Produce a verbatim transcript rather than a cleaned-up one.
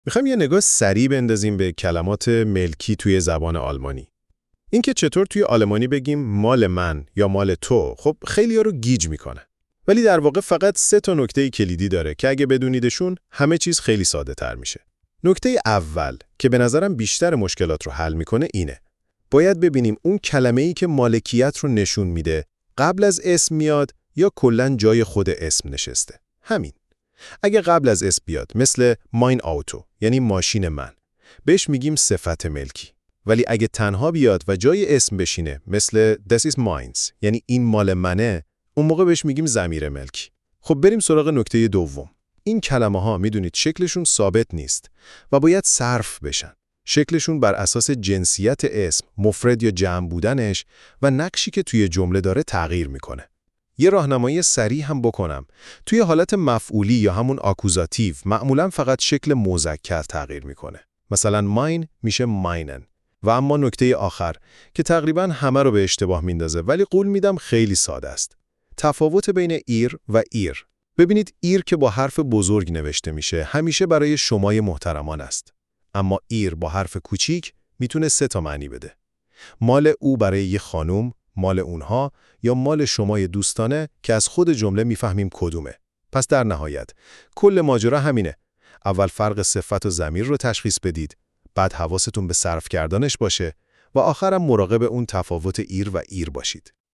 میخوایم یه نگاه سریع بندازیم به کلمات ملکی توی زبان آلمانی. اینکه چطور توی آلمانی بگیم مال من یا مال تو، خب خیلی‌ها رو گیج میکنه. ولی در واقع فقط سه تا نکته کلیدی داره که اگه بدونیدشون همه چیز خیلی ساده تر میشه. نکته اول که به نظرم بیشتر مشکلات رو حل میکنه اینه. باید ببینیم اون کلمه‌ای که مالکیت رو نشون میده قبل از اسم میاد یا کلاً جای خود اسم نشسته. همین. اگه قبل از اسم بیاد مثل ماین آوتو یعنی ماشین من، بهش میگیم صفت ملکی. ولی اگه تنها بیاد و جای اسم بشینه مثل this is mine یعنی این مال منه، اون موقع بهش میگیم ضمیر ملکی. خب بریم سراغ نکته دوم. این کلمه ها میدونید شکلشون ثابت نیست و باید صرف بشن. شکلشون بر اساس جنسیت اسم، مفرد یا جمع بودنش و نقشی که توی جمله داره تغییر میکنه. یه راهنمایی سریع هم بکنم. توی حالت مفعولی یا همون آکوزاتیو معمولاً فقط شکل مذکر تغییر میکنه. مثلا ماین میشه ماینن. و اما نکته آخر که تقریباً همه رو به اشتباه میندازه ولی قول میدم خیلی ساده است. تفاوت بین ایر و ایر. ببینید ایر که با حرف بزرگ نوشته میشه همیشه برای شمای محترمان است. اما ایر با حرف کوچیک میتونه سه تا معنی بده. مال او برای یه خانم، مال اونها یا مال شمای دوستانه که از خود جمله میفهمیم کدومه. پس در نهایت کل ماجرا همینه. اول فرق صفت و ضمیر رو تشخیص بدید، بعد حواستون به صرف کردنش باشه و آخرم مراقب اون تفاوت ایر و ایر باشید.